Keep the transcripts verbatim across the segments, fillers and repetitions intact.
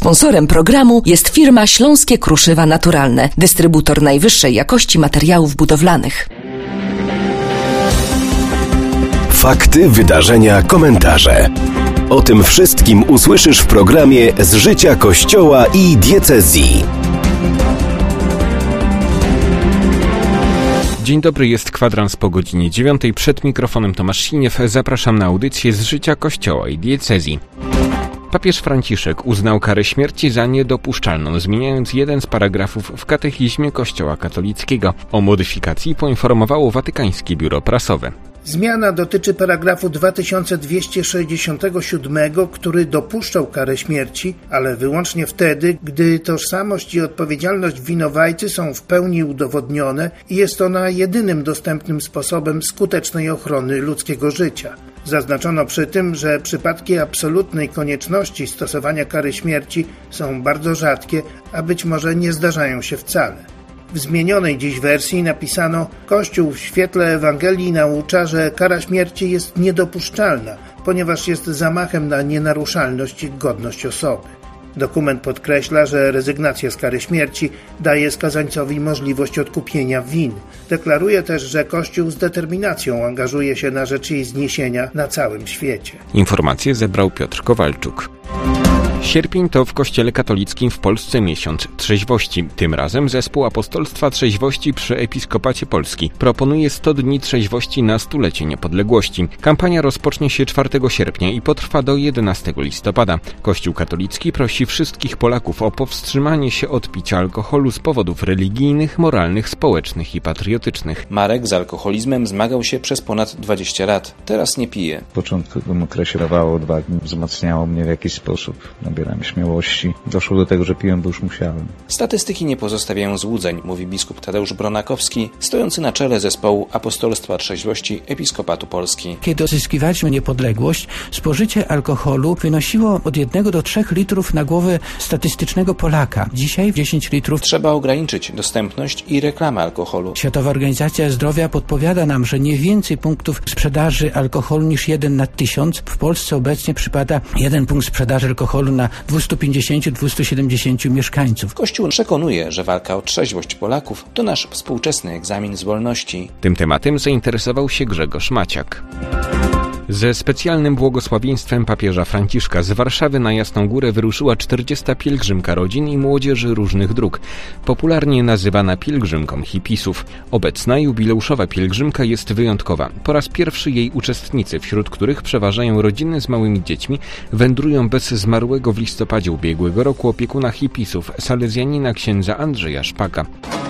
Sponsorem programu jest firma Śląskie Kruszywa Naturalne, dystrybutor najwyższej jakości materiałów budowlanych. Fakty, wydarzenia, komentarze. O tym wszystkim usłyszysz w programie Z życia Kościoła i diecezji. Dzień dobry, jest kwadrans po godzinie dziewiątej. Przed mikrofonem Tomasz Siniew. Zapraszam na audycję Z życia Kościoła i diecezji. Papież Franciszek uznał karę śmierci za niedopuszczalną, zmieniając jeden z paragrafów w katechizmie Kościoła katolickiego. O modyfikacji poinformowało Watykańskie Biuro Prasowe. Zmiana dotyczy paragrafu dwa tysiące dwieście sześćdziesiątego siódmego, który dopuszczał karę śmierci, ale wyłącznie wtedy, gdy tożsamość i odpowiedzialność winowajcy są w pełni udowodnione i jest ona jedynym dostępnym sposobem skutecznej ochrony ludzkiego życia. Zaznaczono przy tym, że przypadki absolutnej konieczności stosowania kary śmierci są bardzo rzadkie, a być może nie zdarzają się wcale. W zmienionej dziś wersji napisano: Kościół w świetle Ewangelii naucza, że kara śmierci jest niedopuszczalna, ponieważ jest zamachem na nienaruszalność i godność osoby. Dokument podkreśla, że rezygnacja z kary śmierci daje skazańcowi możliwość odkupienia win. Deklaruje też, że Kościół z determinacją angażuje się na rzecz jej zniesienia na całym świecie. Informacje zebrał Piotr Kowalczuk. Sierpień to w Kościele katolickim w Polsce miesiąc trzeźwości. Tym razem Zespół Apostolstwa Trzeźwości przy Episkopacie Polski proponuje sto dni trzeźwości na stulecie niepodległości. Kampania rozpocznie się czwartego sierpnia i potrwa do jedenastego listopada. Kościół katolicki prosi wszystkich Polaków o powstrzymanie się od picia alkoholu z powodów religijnych, moralnych, społecznych i patriotycznych. Marek z alkoholizmem zmagał się przez ponad dwadzieścia lat. Teraz nie pije. W początkowym okresie dawało odwagi, wzmacniało mnie w jakiś sposób. Nabierałem śmiałości. Doszło do tego, że piłem, bo już musiałem. Statystyki nie pozostawiają złudzeń, mówi biskup Tadeusz Bronakowski, stojący na czele zespołu Apostolstwa Trzeźwości Episkopatu Polski. Kiedy odzyskiwaliśmy niepodległość, spożycie alkoholu wynosiło od jednego do trzech litrów na głowę statystycznego Polaka. Dzisiaj dziesięć litrów. Trzeba ograniczyć dostępność i reklamę alkoholu. Światowa Organizacja Zdrowia podpowiada nam, że nie więcej punktów sprzedaży alkoholu niż jeden na tysiąc. W Polsce obecnie przypada jeden punkt sprzedaży alkoholu na dwieście pięćdziesiąt do dwustu siedemdziesięciu mieszkańców. Kościół przekonuje, że walka o trzeźwość Polaków to nasz współczesny egzamin z wolności. Tym tematem zainteresował się Grzegorz Maciak. Ze specjalnym błogosławieństwem papieża Franciszka z Warszawy na Jasną Górę wyruszyła czterdziesta pielgrzymka rodzin i młodzieży różnych dróg, popularnie nazywana pielgrzymką hipisów. Obecna jubileuszowa pielgrzymka jest wyjątkowa. Po raz pierwszy jej uczestnicy, wśród których przeważają rodziny z małymi dziećmi, wędrują bez zmarłego w listopadzie ubiegłego roku opiekuna hipisów, salezjanina księdza Andrzeja Szpaka.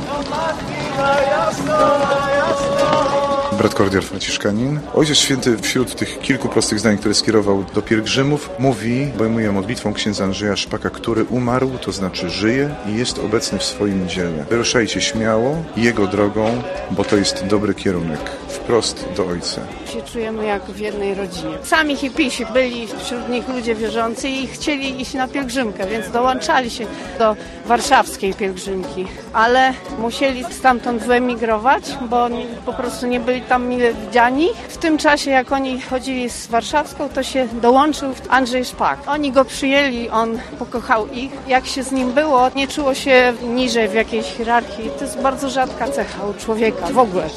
Brat Kordial Franciszkanin. Ojciec Święty wśród tych kilku prostych zdań, które skierował do pielgrzymów, mówi, obejmuje modlitwą księdza Andrzeja Szpaka, który umarł, to znaczy żyje i jest obecny w swoim dziele. Wyruszajcie śmiało Jego drogą, bo to jest dobry kierunek, wprost do Ojca. Się czujemy jak w jednej rodzinie. Sami hipisi byli wśród nich ludzie wierzący i chcieli iść na pielgrzymkę, więc dołączali się do warszawskiej pielgrzymki, ale musieli stamtąd wyemigrować, bo oni po prostu nie byli tam mile widziani. W tym czasie, jak oni chodzili z warszawską, to się dołączył Andrzej Szpak. Oni go przyjęli, on pokochał ich. Jak się z nim było, nie czuło się niżej w jakiejś hierarchii. To jest bardzo rzadka cecha u człowieka w ogóle.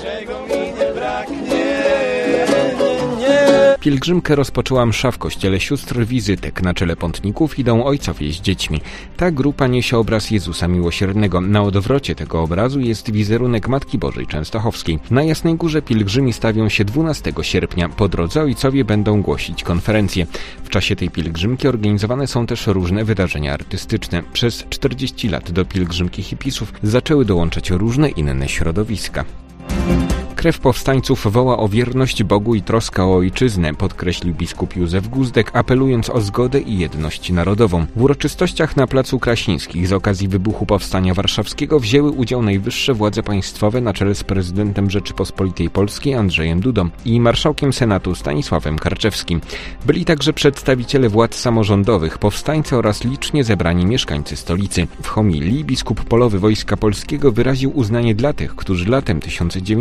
Pielgrzymkę rozpoczęła msza w kościele sióstr Wizytek. Na czele pątników idą ojcowie z dziećmi. Ta grupa niesie obraz Jezusa Miłosiernego. Na odwrocie tego obrazu jest wizerunek Matki Bożej Częstochowskiej. Na Jasnej Górze pielgrzymi stawią się dwunastego sierpnia. Po drodze ojcowie będą głosić konferencje. W czasie tej pielgrzymki organizowane są też różne wydarzenia artystyczne. Przez czterdzieści lat do pielgrzymki hipisów zaczęły dołączać różne inne środowiska. Krew powstańców woła o wierność Bogu i troskę o ojczyznę, podkreślił biskup Józef Guzdek, apelując o zgodę i jedność narodową. W uroczystościach na Placu Krasińskich z okazji wybuchu Powstania Warszawskiego wzięły udział najwyższe władze państwowe na czele z prezydentem Rzeczypospolitej Polskiej Andrzejem Dudą i marszałkiem Senatu Stanisławem Karczewskim. Byli także przedstawiciele władz samorządowych, powstańcy oraz licznie zebrani mieszkańcy stolicy. W homilii biskup polowy Wojska Polskiego wyraził uznanie dla tych, którzy latem tysiąc dziewięćset czterdziestego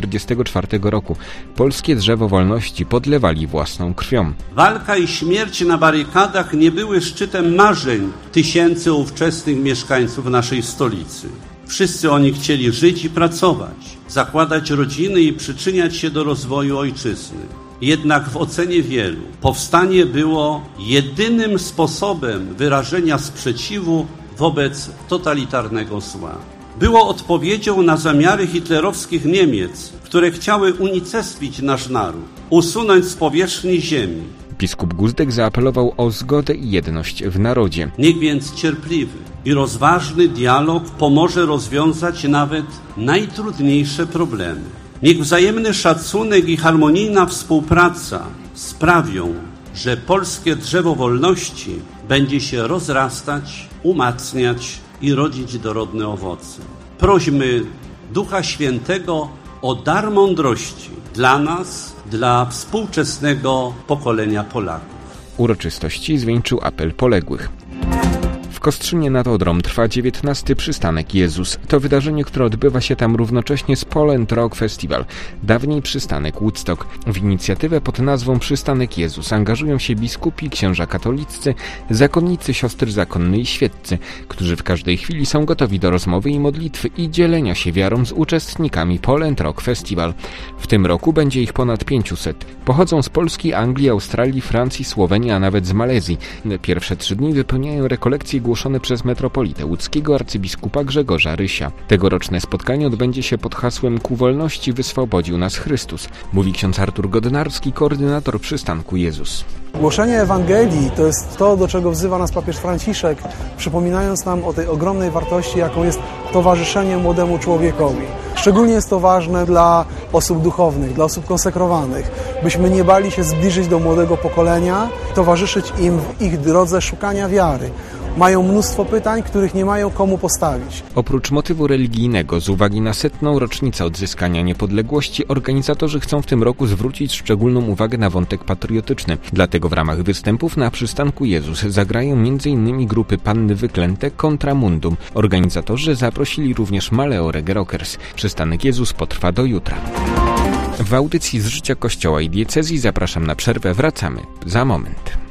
czterdziestego czwartego roku. Polskie drzewo wolności podlewali własną krwią. Walka i śmierć na barykadach nie były szczytem marzeń tysięcy ówczesnych mieszkańców naszej stolicy. Wszyscy oni chcieli żyć i pracować, zakładać rodziny i przyczyniać się do rozwoju ojczyzny. Jednak w ocenie wielu powstanie było jedynym sposobem wyrażenia sprzeciwu wobec totalitarnego zła. Było odpowiedzią na zamiary hitlerowskich Niemiec, które chciały unicestwić nasz naród, usunąć z powierzchni ziemi. Biskup Guzdek zaapelował o zgodę i jedność w narodzie. Niech więc cierpliwy i rozważny dialog pomoże rozwiązać nawet najtrudniejsze problemy. Niech wzajemny szacunek i harmonijna współpraca sprawią, że polskie drzewo wolności będzie się rozrastać, umacniać i rodzić dorodne owoce. Prośmy Ducha Świętego o dar mądrości dla nas, dla współczesnego pokolenia Polaków. Uroczystości zwieńczył apel poległych. W Kostrzynie nad Odrą trwa dziewiętnasty przystanek Jezus. To wydarzenie, które odbywa się tam równocześnie z Poland Rock Festival, dawniej przystanek Woodstock. W inicjatywę pod nazwą Przystanek Jezus angażują się biskupi, księża katoliccy, zakonnicy, siostry zakonne i świeccy, którzy w każdej chwili są gotowi do rozmowy i modlitwy i dzielenia się wiarą z uczestnikami Poland Rock Festival. W tym roku będzie ich ponad pięćset. Pochodzą z Polski, Anglii, Australii, Francji, Słowenii, a nawet z Malezji. Pierwsze trzy dni wypełniają rekolekcje głoszone przez metropolitę łódzkiego arcybiskupa Grzegorza Rysia. Tegoroczne spotkanie odbędzie się pod hasłem Ku wolności wyswobodził nas Chrystus, mówi ksiądz Artur Godnarski, koordynator przystanku Jezus. Głoszenie Ewangelii to jest to, do czego wzywa nas papież Franciszek, przypominając nam o tej ogromnej wartości, jaką jest towarzyszenie młodemu człowiekowi. Szczególnie jest to ważne dla osób duchownych, dla osób konsekrowanych, byśmy nie bali się zbliżyć do młodego pokolenia, towarzyszyć im w ich drodze szukania wiary. Mają mnóstwo pytań, których nie mają komu postawić. Oprócz motywu religijnego, z uwagi na setną rocznicę odzyskania niepodległości, organizatorzy chcą w tym roku zwrócić szczególną uwagę na wątek patriotyczny. Dlatego w ramach występów na przystanku Jezus zagrają między innymi grupy Panny Wyklęte kontra Mundum. Organizatorzy zaprosili również Maleo Reggae Rockers. Przystanek Jezus potrwa do jutra. W audycji z życia Kościoła i diecezji zapraszam na przerwę. Wracamy za moment.